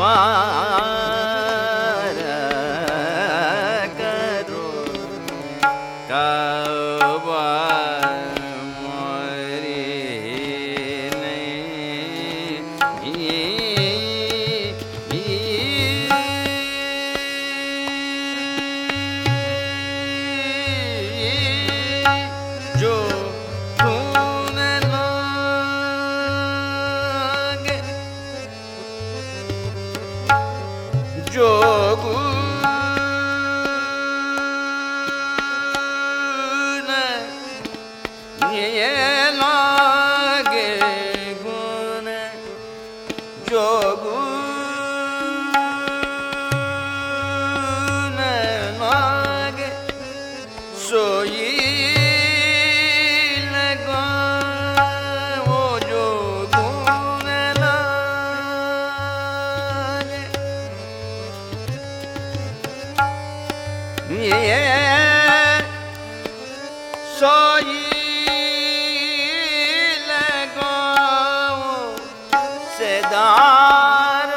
पार करो कब मोरी जो तूने लागे जोगु ये लागे गुण जोगु लागे सोई लगा वो जो गुण लागे ये सोई सेदार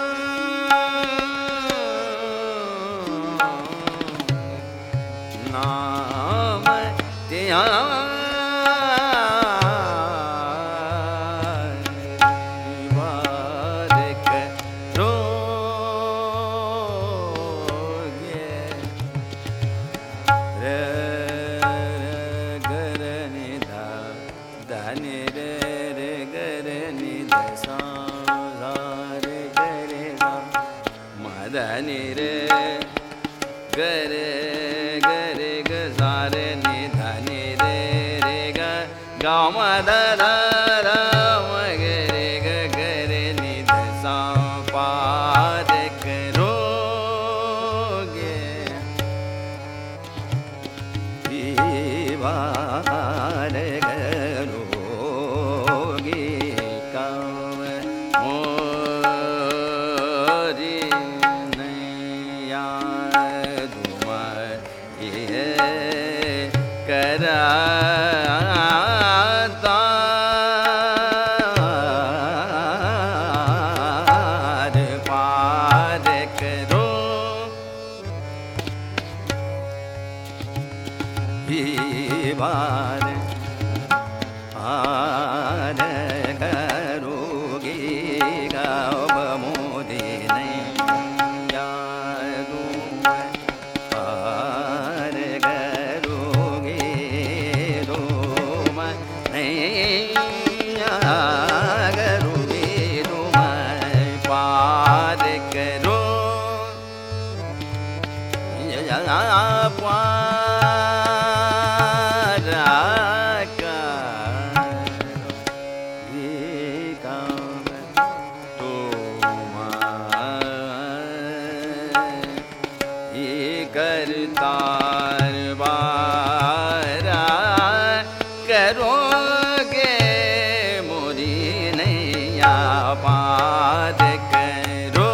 नाम त्या धनि रे गरे गरे ग सारे नि धनि रे रे ग गा म ध ध र म ग रे ग गरे नि ध सा पा रे करोगे दीवार करोगे काम मोरी कराता पार करो दीवार पार करोगे गाँव मोदी नहीं करतार बारा करोगे मोरी नैया पार करो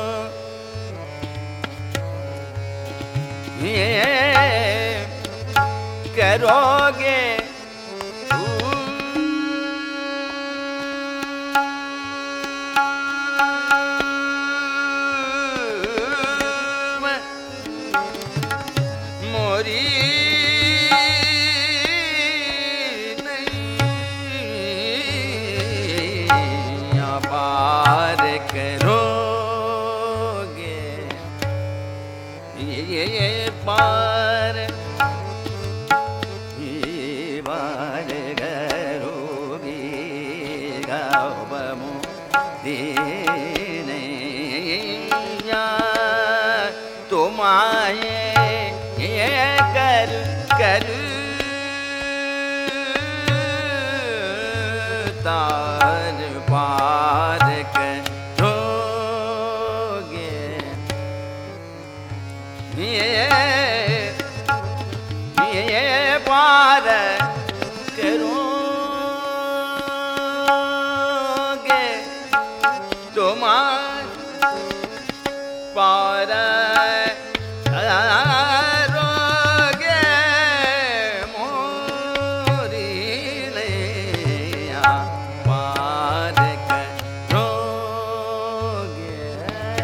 ये करोगे मोरी नैया पार करोगे ये पार बार करोगे गाँव मोदिनैया तुम्हारे कर कर तार पार करोगे ये पार करोगे तुम्हारे पार पार करोगे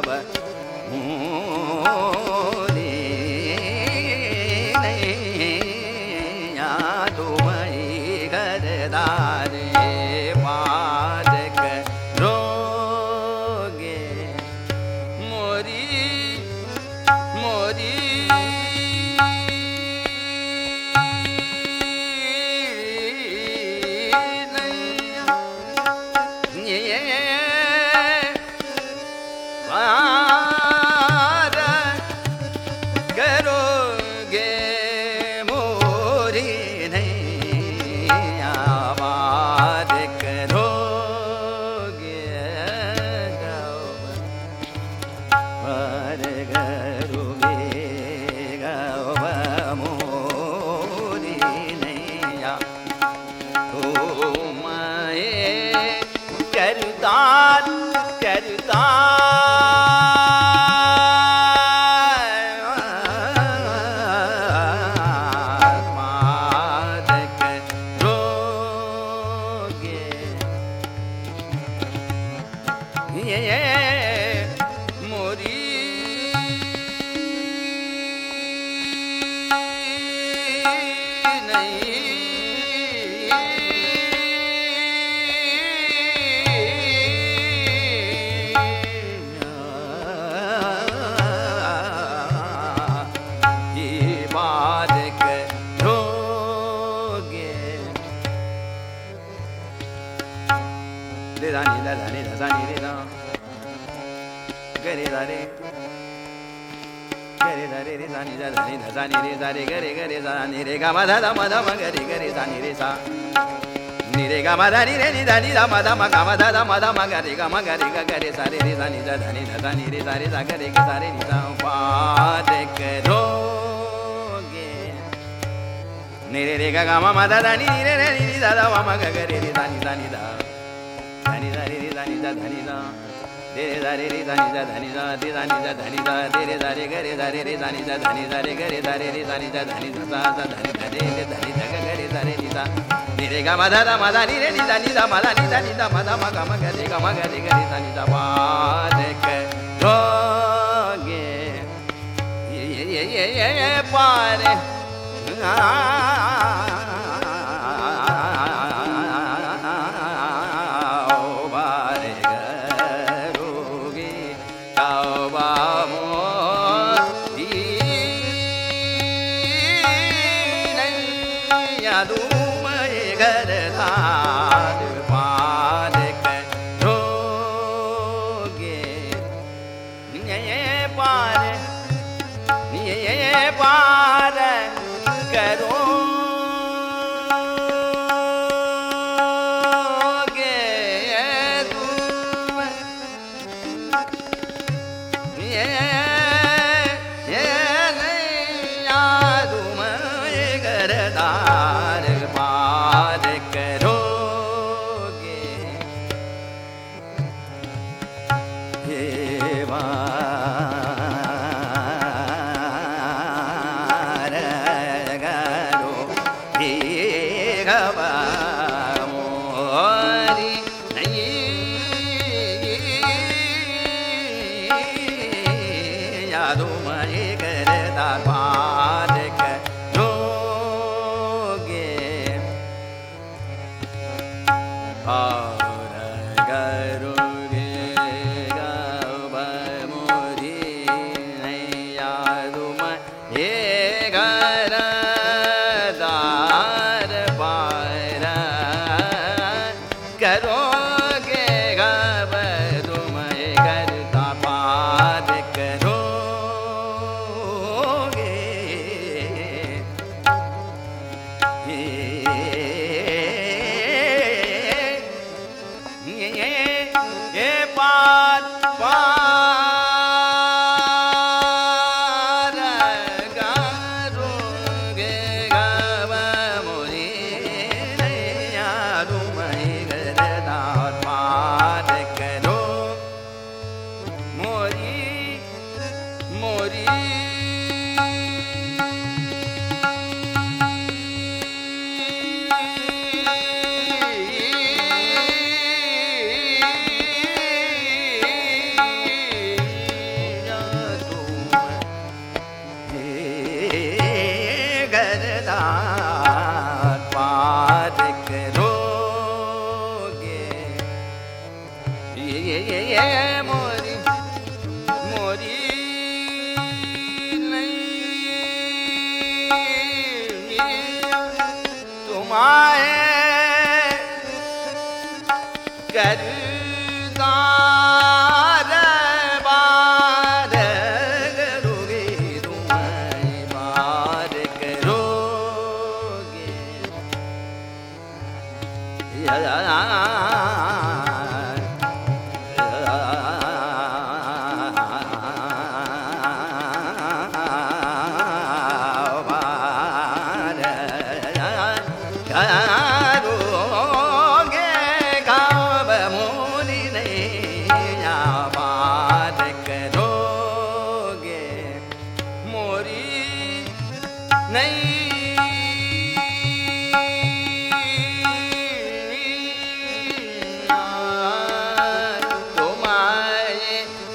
करोगे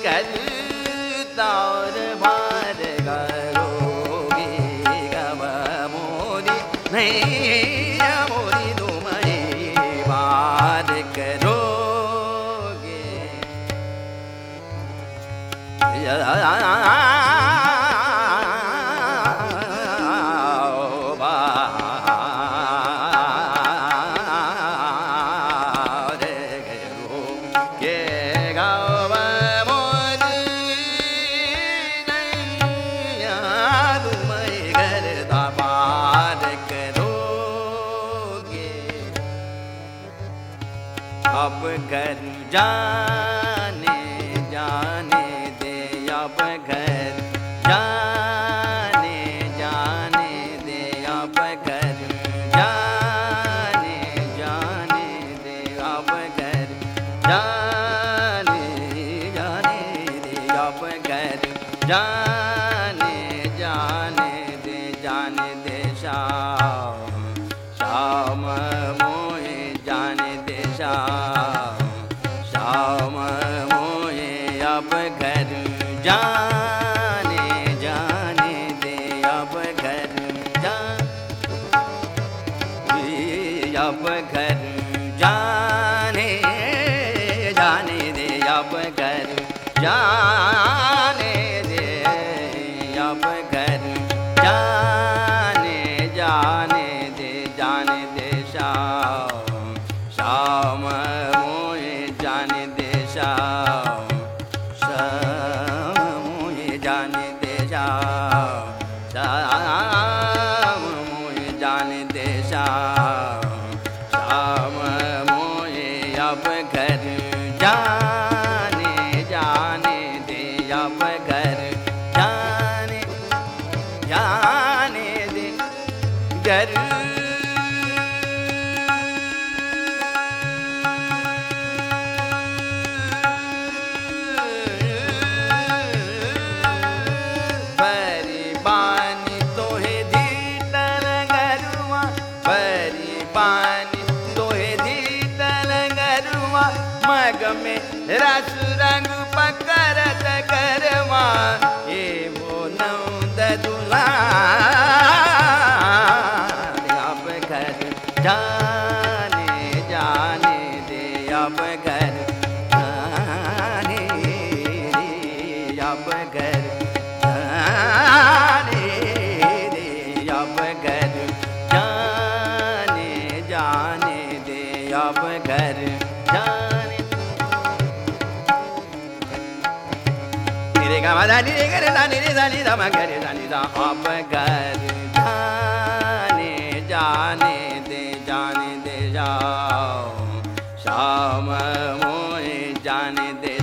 करता और बार करोगे गव मोरी नहीं मोरी तुम बार करोगे अब घर जाने जाने दे अब घर जाने जाने दे अब घर जाने जाने दे अब घर जाने जाने दे अब घर जाने जाने दे जाने दे श्याम मोहे जाने दे श्याम मोहे अब घर जाने जाने दे अब घर अब घर जाने जाने दे अब घर जाने दे अब घर जाने जाने दे जाने दे श्याम मोहे जाने दे श्याम मोहे जाने दे श्याम मोहे जाने दे श्याम मोहे अब घर जाने जाने दे अब घर जाने जाने दे घर मग में रस रंग पकड़त करवा ये वो नौद दुला अब घर जाने जाने दे अब घर जाने अब घर जाने दे अब घर जाने जाने दे अब घर जाने रे गा मा दा नि रे गा रे दा नि रे दा नि दा मा गा रे दा नि दा अब घर जाने जाने दे जाओ श्याम मोहे जाने दे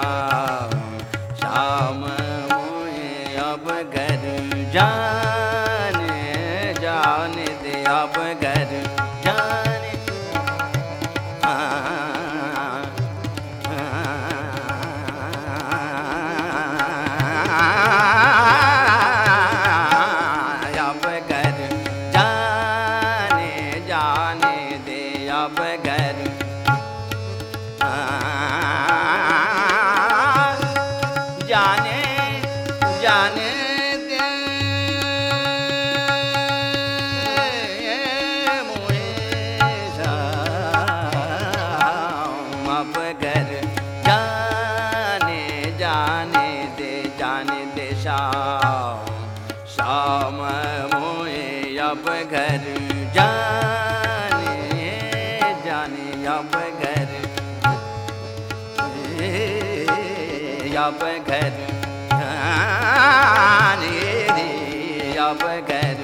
श्याम मोहे अब घर जाने जाने दे अब घर जाने अब घर जाने जाने दे अब घर जाने जाने दे मोहे श्याम अब घर जाने जाने दे श्याम मोहे अब घर जाने जाने अब घर अब घर जाने दे अब घर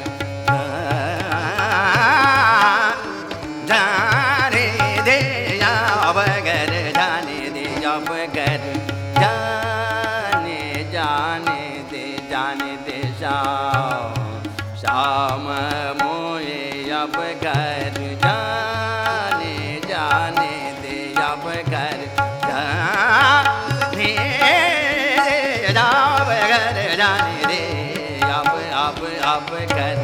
जाने दे अब घर जाने दे अब घर जाने जाने दे श्याम मोहे अब घर जाने जाने दे अब घर जाने अब घर जाने दे अब घर